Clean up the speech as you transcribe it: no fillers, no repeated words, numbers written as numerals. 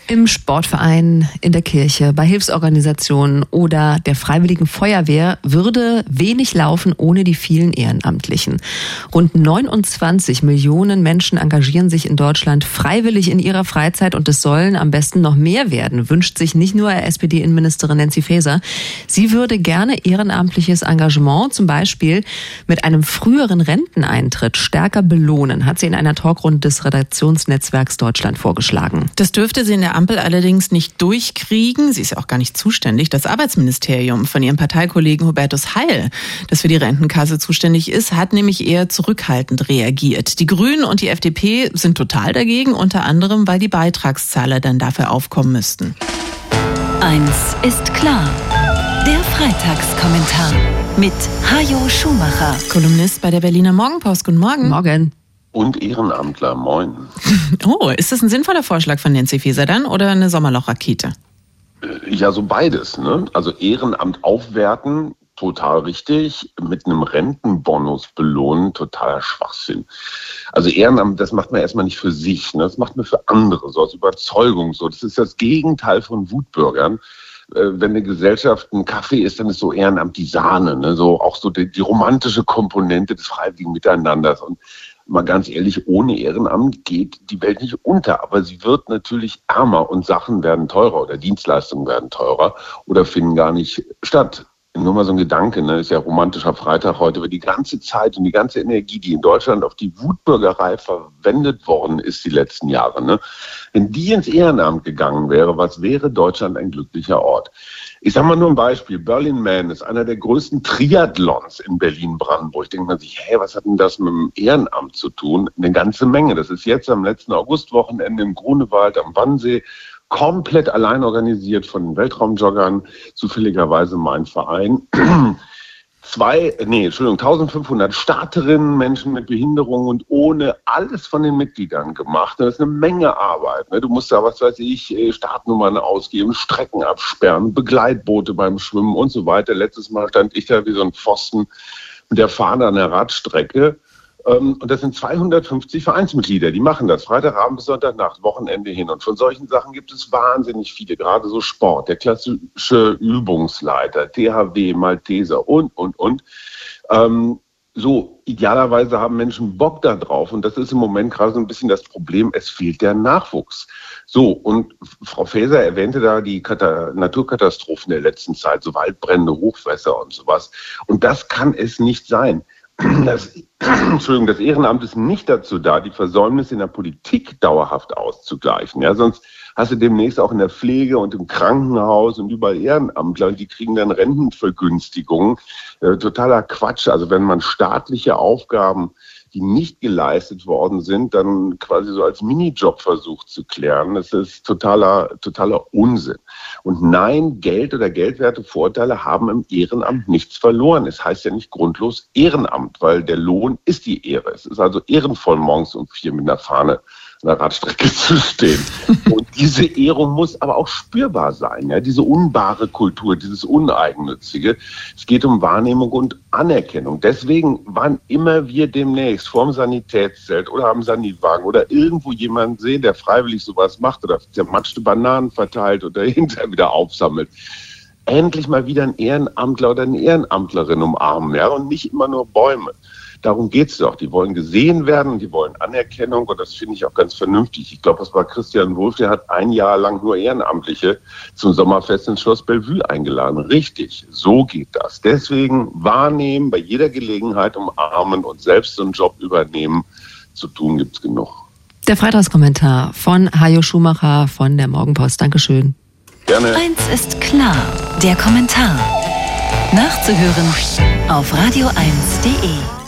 Im Sportverein, in der Kirche, bei Hilfsorganisationen oder der Freiwilligen Feuerwehr würde wenig laufen ohne die vielen Ehrenamtlichen. Rund 29 Millionen Menschen engagieren sich in Deutschland freiwillig in ihrer Freizeit und es sollen am besten noch mehr werden, wünscht sich nicht nur SPD-Innenministerin Nancy Faeser. Sie würde gerne ehrenamtliches Engagement, zum Beispiel mit einem früheren Renteneintritt, stärker belohnen, hat sie in einer Talkrunde des Redaktionsnetzwerks Deutschland vorgeschlagen. Das dürfte sie in der Ampel allerdings nicht durchkriegen. Sie ist ja auch gar nicht zuständig. Das Arbeitsministerium von ihrem Parteikollegen Hubertus Heil, das für die Rentenkasse zuständig ist, hat nämlich eher zurückhaltend reagiert. Die Grünen und die FDP sind total dagegen, unter anderem, weil die Beitragszahler dann dafür aufkommen müssten. Eins ist klar. Der Freitagskommentar mit Hajo Schumacher. Kolumnist bei der Berliner Morgenpost. Guten Morgen. Morgen. Und Ehrenamtler, moin. Oh, ist das ein sinnvoller Vorschlag von Nancy Faeser dann oder eine Sommerlochrakete? Ja, so beides, ne? Also Ehrenamt aufwerten, total richtig. Mit einem Rentenbonus belohnen, totaler Schwachsinn. Also Ehrenamt, das macht man erstmal nicht für sich, ne? Das macht man für andere, so aus Überzeugung. So, das ist das Gegenteil von Wutbürgern. Wenn eine Gesellschaft ein Kaffee ist, dann ist so Ehrenamt die Sahne, ne? So auch so die romantische Komponente des freiwilligen Miteinanders. Und mal ganz ehrlich, ohne Ehrenamt geht die Welt nicht unter, aber sie wird natürlich ärmer und Sachen werden teurer oder Dienstleistungen werden teurer oder finden gar nicht statt. Nur mal so ein Gedanke, ne, ist ja romantischer Freitag heute, aber die ganze Zeit und die ganze Energie, die in Deutschland auf die Wutbürgerei verwendet worden ist die letzten Jahre, ne, wenn die ins Ehrenamt gegangen wäre, was wäre Deutschland ein glücklicher Ort? Ich sage mal nur ein Beispiel. Berlin Man ist einer der größten Triathlons in Berlin-Brandenburg. Denkt man sich, was hat denn das mit dem Ehrenamt zu tun? Eine ganze Menge. Das ist jetzt am letzten Augustwochenende im Grunewald am Wannsee. Komplett allein organisiert von den Weltraumjoggern, zufälligerweise mein Verein. 1500 Starterinnen, Menschen mit Behinderung und ohne, alles von den Mitgliedern gemacht. Das ist eine Menge Arbeit. Du musst da, Startnummern ausgeben, Strecken absperren, Begleitboote beim Schwimmen und so weiter. Letztes Mal stand ich da wie so ein Pfosten mit der Fahne an der Radstrecke. Und das sind 250 Vereinsmitglieder, die machen das Freitagabend bis Sonntagnacht, Wochenende hin. Und von solchen Sachen gibt es wahnsinnig viele, gerade so Sport, der klassische Übungsleiter, THW, Malteser und. So, idealerweise haben Menschen Bock da drauf. Und das ist im Moment gerade so ein bisschen das Problem, es fehlt der Nachwuchs. So, und Frau Faeser erwähnte da die Naturkatastrophen der letzten Zeit, so Waldbrände, Hochwässer und sowas. Und das kann es nicht sein. Das Ehrenamt ist nicht dazu da, die Versäumnisse in der Politik dauerhaft auszugleichen. Ja, sonst hast du demnächst auch in der Pflege und im Krankenhaus und überall Ehrenamtler und die kriegen dann Rentenvergünstigungen. Totaler Quatsch. Also wenn man staatliche Aufgaben, die nicht geleistet worden sind, dann quasi so als Minijob versucht zu klären. Das ist totaler Unsinn. Und nein, Geld oder geldwerte Vorteile haben im Ehrenamt nichts verloren. Es heißt ja nicht grundlos Ehrenamt, weil der Lohn ist die Ehre. Es ist also ehrenvoll, morgens um 4 mit einer Fahne an der Radstrecke zu stehen. Und diese Ehrung muss aber auch spürbar sein. Ja? Diese unbare Kultur, dieses Uneigennützige. Es geht um Wahrnehmung und Anerkennung. Deswegen, wann immer wir demnächst vorm Sanitätszelt oder am Sanitwagen oder irgendwo jemanden sehen, der freiwillig sowas macht oder zermatschte Bananen verteilt oder hinterher wieder aufsammelt, endlich mal wieder einen Ehrenamtler oder eine Ehrenamtlerin umarmen, ja? Und nicht immer nur Bäume. Darum geht's doch. Die wollen gesehen werden und die wollen Anerkennung und das finde ich auch ganz vernünftig. Ich glaube, das war Christian Wulff, der hat ein Jahr lang nur Ehrenamtliche zum Sommerfest ins Schloss Bellevue eingeladen. Richtig, so geht das. Deswegen wahrnehmen, bei jeder Gelegenheit umarmen und selbst so einen Job übernehmen. Zu tun gibt's genug. Der Freitagskommentar von Hajo Schumacher von der Morgenpost. Dankeschön. Gerne. Eins ist klar, der Kommentar. Nachzuhören auf radio1.de.